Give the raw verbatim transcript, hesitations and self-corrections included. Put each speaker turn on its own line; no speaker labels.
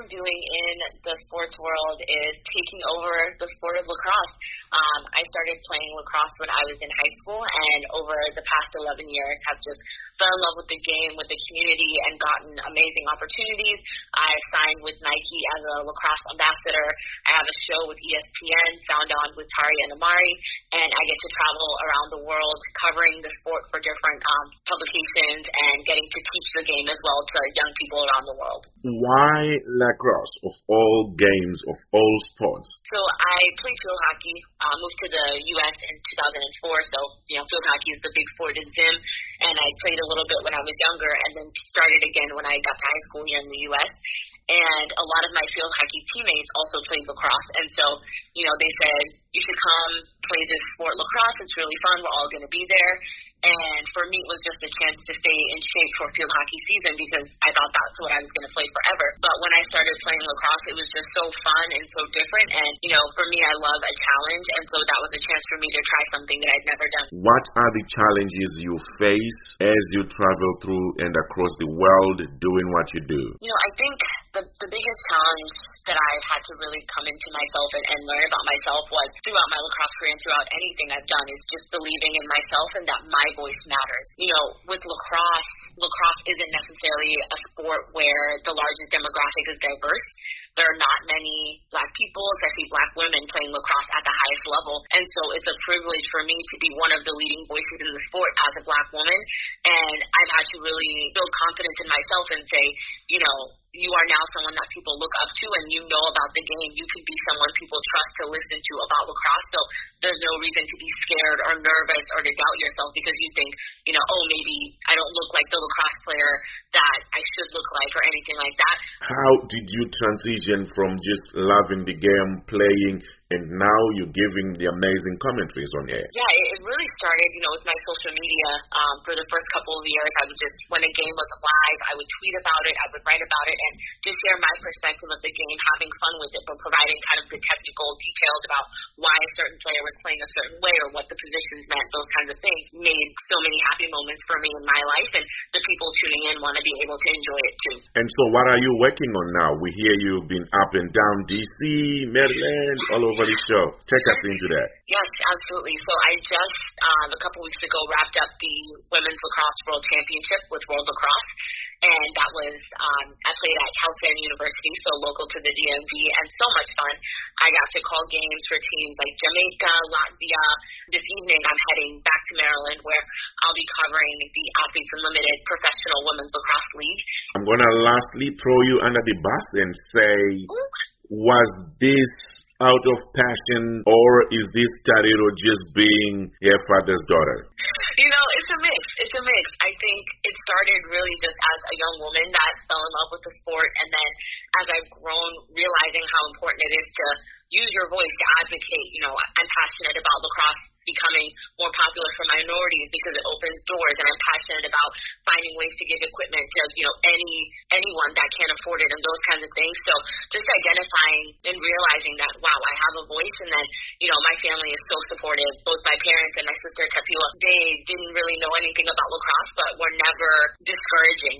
doing in the sports world is taking over the sport of lacrosse. Um, I started playing lacrosse when I was in high school, and over the past eleven years have just fell in love with the game, with the community, and gotten amazing opportunities. I've signed with Nike as a lacrosse ambassador. I have a show with E S P N, Sound On with Tari and Amari, and I get to travel around the world covering the sport for different um, publications and getting to teach the game as well to young people around the world.
Why lacrosse, of all games, of all sports?
So I played field hockey, uh, moved to the U S in two thousand four, so, you know, field hockey is the big sport in Zim, and I played a little bit when I was younger and then started again when I got to high school here in the U S And a lot of my field hockey teammates also played lacrosse, and so, you know, they said, you should come play this sport lacrosse, it's really fun, we're all going to be there. And for me, it was just a chance to stay in shape for field hockey season because I thought that's what I was going to play forever. But when I started playing lacrosse, it was just so fun and so different. And, you know, for me, I love a challenge. And so that was a chance for me to try something that I'd never done.
What are the challenges you face as you travel through and across the world doing what you do?
You know, I think the, the biggest challenge that I've had to really come into myself and, and learn about myself was throughout my lacrosse career and throughout anything I've done is just believing in myself and that my voice matters. You know, with lacrosse, lacrosse isn't necessarily a sport where the largest demographic is diverse. There are not many Black people, especially Black women, playing lacrosse at the highest level. And so it's a privilege for me to be one of the leading voices in the sport as a Black woman. And I've had to really build confidence in myself and say, you know, you are now someone that people look up to and you know about the game. You can be someone people trust to listen to about lacrosse. So there's no reason to be scared or nervous or to doubt yourself because you think, you know, oh, maybe I don't look like the lacrosse player that I should look like or anything like that.
How did you transition from just loving the game, playing, and now you're giving the amazing commentaries on air?
Yeah, it, it really started, you know, with my social media. Um, for the first couple of years, I would just, when a game was live, I would tweet about it, I would write about it, and just share my perspective of the game, having fun with it, but providing kind of the technical details about why a certain player was playing a certain way or what the positions meant, those kinds of things made so many happy moments for me in my life, and the people tuning in want to be able to enjoy it too.
And so what are you working on now? We hear you've been up and down D C, Maryland, all over the show. Take us into that.
Yes, absolutely. So I just, um, a couple weeks ago, wrapped up the Women's Lacrosse World Championship with World Lacrosse. And that was, um, I played at Cal Stan University, so local to the D M V, and so much fun. I got to call games for teams like Jamaica, Latvia. This evening, I'm heading back to Maryland, where I'll be covering the Athletes Unlimited Professional Women's Lacrosse League.
I'm going to lastly throw you under the bus and say, Ooh. was this out of passion, or is this started or just being your father's daughter?
You know, it's a mix. It's a mix. I think it started really just as a young woman that fell in love with the sport, and then as I've grown, realizing how important it is to use your voice to advocate. You know, I'm passionate about lacrosse becoming more popular for minorities because it opens doors, and I'm passionate about finding ways to give equipment to, you know, any anyone that can't afford it and those kinds of things. So just identifying and realizing that, wow, I have a voice, and then, you know, my family is so supportive. Both my parents and my sister Tapila, they didn't really know anything about lacrosse, but were never discouraging.